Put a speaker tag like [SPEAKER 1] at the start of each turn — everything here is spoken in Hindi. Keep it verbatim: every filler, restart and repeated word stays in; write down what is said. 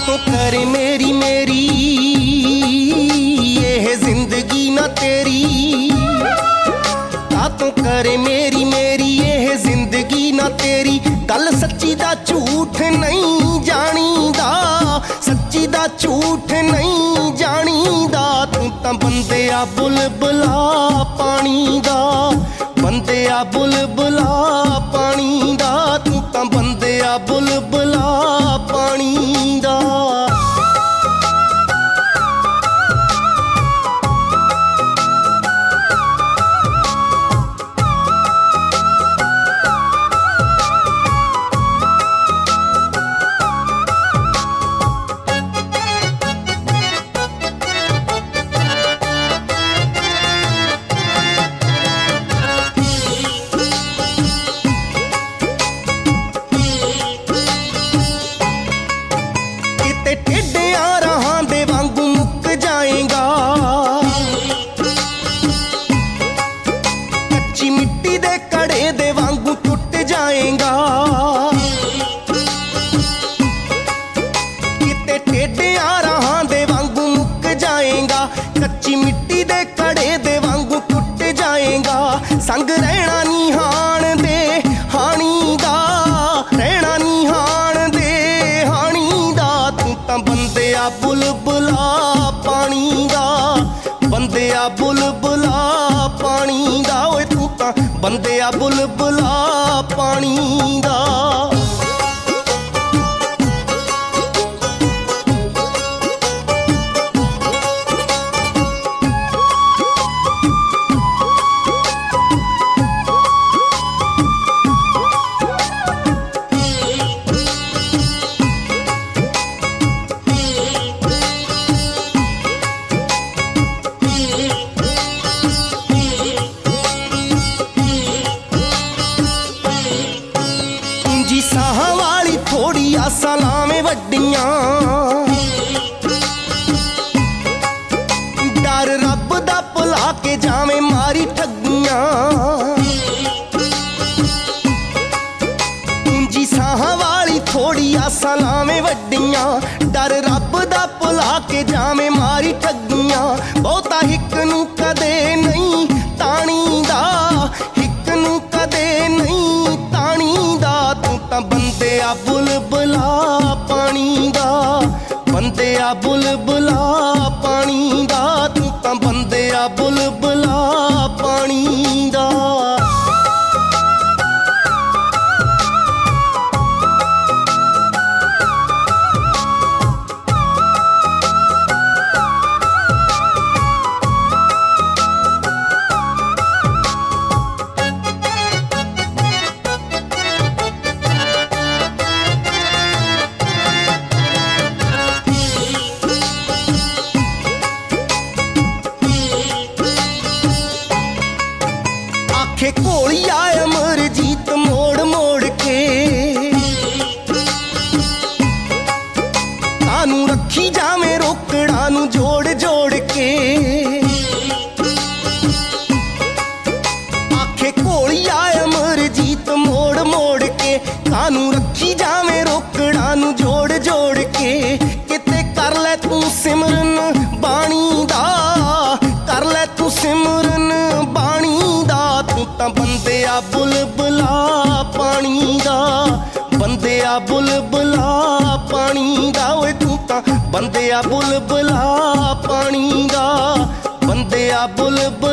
[SPEAKER 1] तो करे मेरी मेरी ये जिंदगी ना तेरी, तो करे मेरी मेरी ये जिंदगी ना तेरी। गल सच्ची दा झूठ नहीं जानीदा, सच्ची दा झूठ नहीं जानीदा। तू तां बंदिया बुलबुला पानी दा, बंदिया बुलबुला पानी दा। तू तां बंदिया बुलबुला पानी दा। कच्ची मिट्टी दे कड़े दे वांगू टुट जाएगा। संग रहना निहान दे हानी दा, रहना निहान दे हानी दा। तू तां बंदिया बुलबुला पानी दा, बंदिया बुलबुला पानी दा। ओए तू तां बंदिया बुलबुला पानी दा। साहां वाली थोड़ी आसा लावें वड्डियां, डर रब दा भुला के जावें मारी ठगियां। जी साहां वाली थोड़ी आसा लावें वड्डियां, डर रब दा भुला के जावें मारी ठगियां। बहुता हिक नूं कदे नहीं ताणीदा, हिक नूं कदे नहीं ताणीदा। तू तां बंदिया बुलबुला पानी दा, बंदिया बुलबुला पानी दा। तू तां बंदिया बुलबुला पानी दा। आखे घोलिया अमरजीत मोड़ मोड़ के, तानू रखी जावें रोकड़ा नू जोड़ जोड़ के। आखे घोलिया अमरजीत मोड़ मोड़ के, तानू रखी जावें रोकड़ा नू जोड़ जोड़ के। किते कर ले तू सिमरन बाणी दा, कर ले तू सिमरन बाणी दा। तू तां बंदिया बुलबुला पानी दा, बंदिया बुलबुला पानी दा। ओए तू तां बंदिया बुलबुला पानी दा, बंदिया बुलबुला